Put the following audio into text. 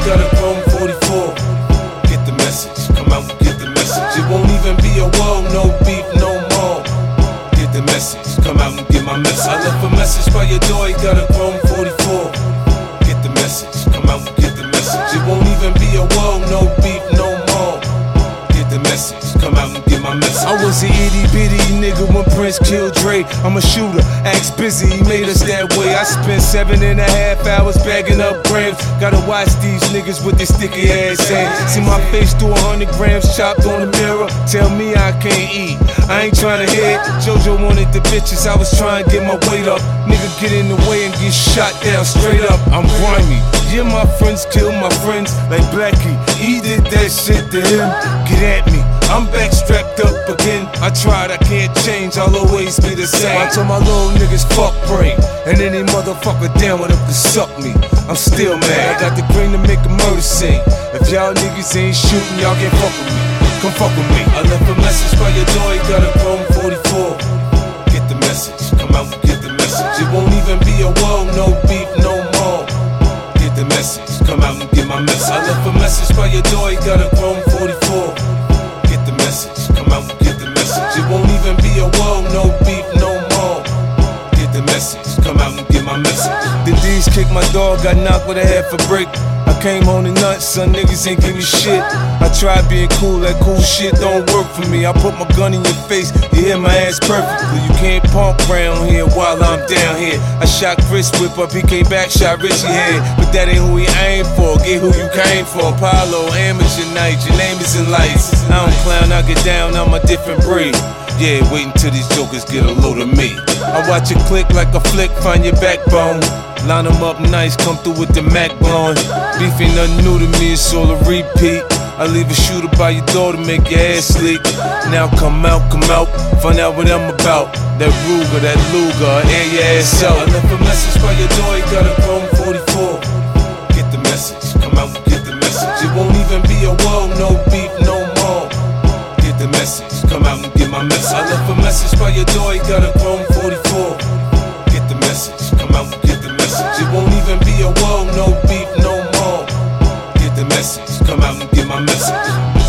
got a chrome 44. Get the message, come out and get the message. It won't even be a whoa, no beef, no more. Get the message, come out and get my message. I left a message by your door, you got a chrome 44. Get the message, come out and get the message. It won't even be a whoa, no beef, no more. Get the message, come out and get my message. I was an itty bitty nigga when Prince killed Dre. I'm a shooter, axe busy, he made us that way. I spent 7.5 hours bagging up grams. Gotta watch these niggas with their sticky ass hands. See my face through 100 grams chopped on the mirror. Tell me I can't eat, I ain't tryna hit. JoJo wanted the bitches, I was trying to get my weight up. Nigga get in the way and get shot down straight up. I'm grimy, yeah, my friends kill my friends like Blackie. He did that shit to him. Get at me, I'm back strapped up again. I tried, I can't change, I'll always be the same. I told my little niggas fuck brain, and any motherfucker down with them could suck me. I'm still mad, I got the green to make a murder scene. If y'all niggas ain't shooting, y'all can't fuck with me. Come fuck with me. I left a message by your door, you got a chrome 44. Get the message, come out and get the message. It won't even be a whoa, no beef, no more. Get the message, come out and get my message. I left a message by your door, you got a chrome 44. Get the message, come out and get the message. It won't even be a whoa, no beef, no more. Get the message, come out and get my message. The D's kicked my dog, got knocked with a half a brick. I came home to nuts, son, niggas ain't give me shit. I tried being cool, that cool shit don't work for me. I put my gun in your face, you hit my ass perfectly. You can't pump round here while I'm down here. I shot Chris Whip up, he came back, shot Richie head. But that ain't who he aimed for, get who you came for. Apollo, amateur night, your name is in lights. I don't clown, I get down, I'm a different breed. Yeah, wait until these jokers get a load of me. I watch it click like a flick, find your backbone. Line them up nice, come through with the Mac blowing. Beef ain't nothing new to me, it's all a repeat. I leave a shooter by your door to make your ass sleep. Now come out, find out what I'm about. That Ruger, that Luger, air your ass out. I left a message by your door, you got a chrome 44. Get the message, come out and get the message. It won't even be a whoa, no beef, no more. Get the message, come out and get my message. I left a message by your door, you got a chrome 44. Get the message, come out and get the message. It won't even be a whoa, no beef, no more. Get the message, come out and get my message.